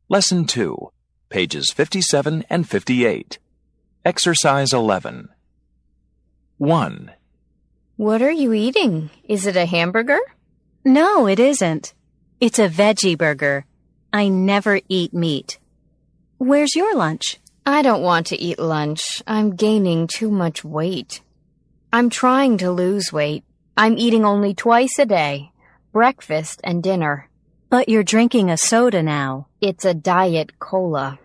Lesson 2, pages 57 and 58. Exercise 11. 1. What are you eating? Is it a hamburger? No, it isn't. It's a veggie burger. I never eat meat. Where's your lunch? I don't want to eat lunch. I'm gaining too much weight. I'm trying to lose weight. I'm eating only twice a day, breakfast and dinner. But you're drinking a soda now. It's a diet cola.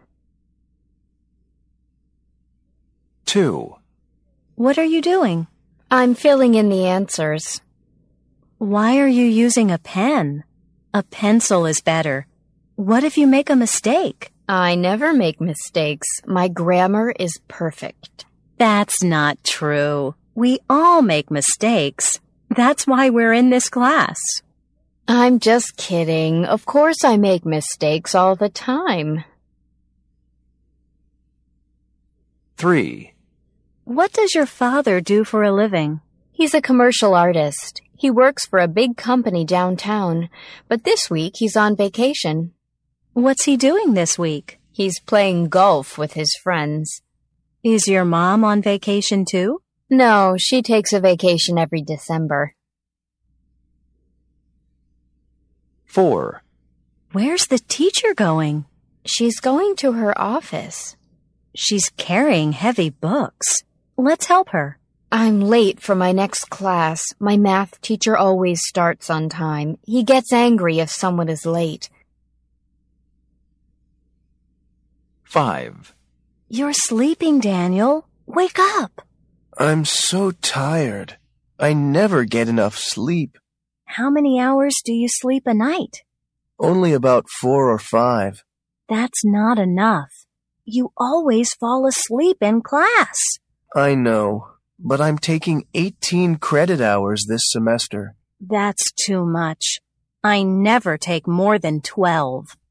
2. What are you doing? I'm filling in the answers. Why are you using a pen? A pencil is better. What if you make a mistake? I never make mistakes. My grammar is perfect. That's not true. We all make mistakes. That's why we're in this class. I'm just kidding. Of course I make mistakes all the time. 3. What does your father do for a living? He's a commercial artist. He works for a big company downtown, but this week he's on vacation. What's he doing this week? He's playing golf with his friends. Is your mom on vacation too? No, she takes a vacation every December. 4. Where's the teacher going? She's going to her office. She's carrying heavy books. Let's help her. I'm late for my next class. My math teacher always starts on time. He gets angry if someone is late. 5. You're sleeping, Daniel. Wake up. I'm so tired. I never get enough sleep. How many hours do you sleep a night? Only about 4 or 5. That's not enough. You always fall asleep in class. I know, but I'm taking 18 credit hours this semester. That's too much. I never take more than 12.